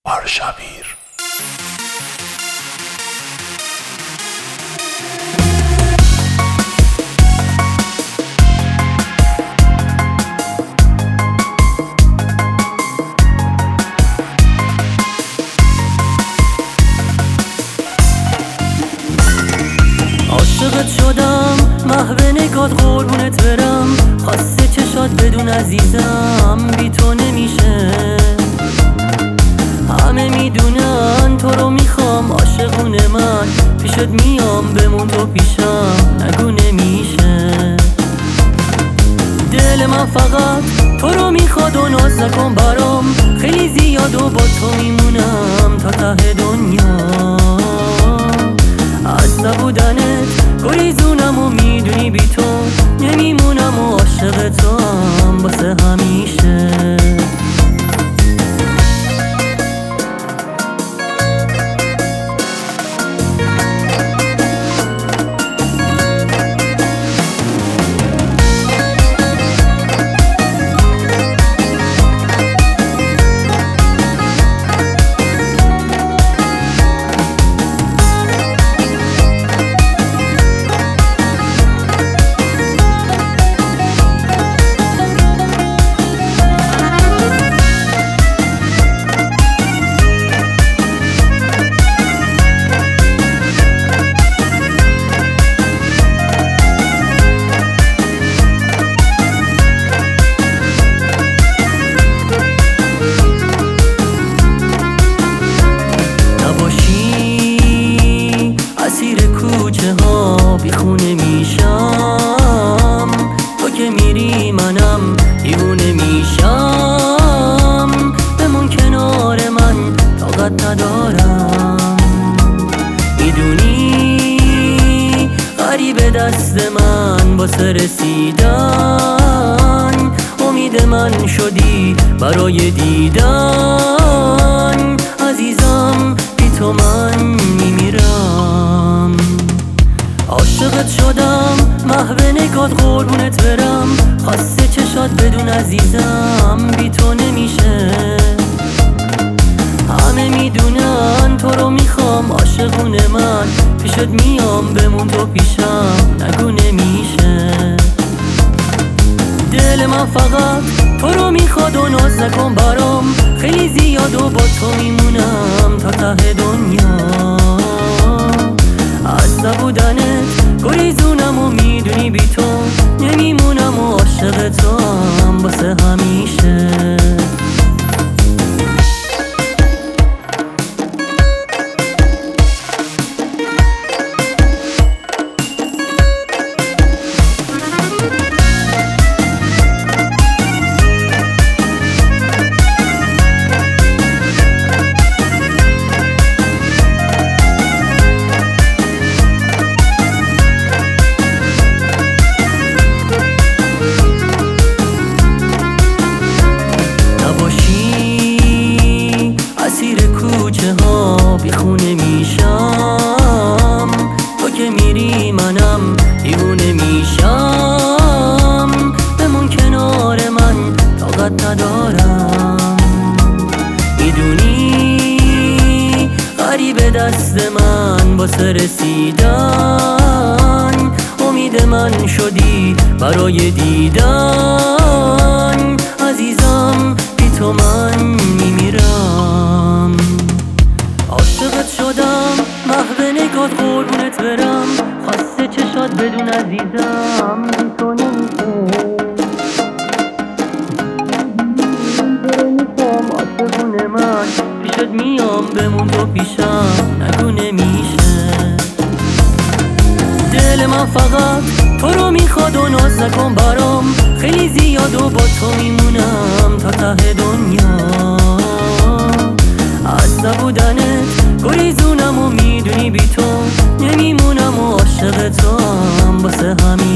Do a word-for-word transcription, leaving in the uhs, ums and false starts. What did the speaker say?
آرشاویر. عاشقت شدم محو نگات قربونت برم، خاصه چشات بدون عزیزم بی تو نمیشه. همه میدونن تو رو میخوام، عاشقونه من پیشت میام، بمون تو پیشم نگو نمیشه. دل من فقط تو رو میخواد و ناز نکن برام، خیلی زیاد و با تو میمونم تا ته دنیا. از نبودنت گریزونم و میدونی بی تو نمیمونم و عاشق تو هم واسه همیشه. کوچه ها بیخونه میشم، تو که میری منم دیوونه میشم. بمون کنار من طاقت ندارم، میدونی غریب دست من واسه رسیدن، امید من شدی برای دیدن. عزیزم بی تو من میمیرم. عاشقت شدم محو نگات قربونت برم، خاصه چشات بدون عزیزم بی تو نمیشه. همه میدونن تو رو میخوام، عاشقونه من پیشت میام، بمون تو پیشم نگو نمیشه. دل من فقط تو رو میخواد و ناز نکن برام، خیلی زیاد و با تو میمونم تا ته دنیا. از نبودنت گریزونم و میدونی بی تو نمیمونم و عاشق تو هم واسه همیشه. کوچه ها بیخونه میشم، تو که میری منم دیوونه میشم. بمون کنار من طاقت ندارم، میدونی غریب دست من واسه رسیدن، امید من شدی برای دیدن. عزیزم بی تو من میمیرم. عاشقت شدم محو نگات قربونت برم، خاصه چشات بدون عزیزم بی تو نمیشه. میخوام عاشقونه من پیشت میام، بمون تو پیشم نگو نمیشه. دل من فقط تو رو میخواد و ناز نکن برام، خیلی زیاد و با تو میمونم تا ته دنیا. از نبودنت گریزونم و میدونی بی تو نمیمونم و عاشق تو هم واسه همین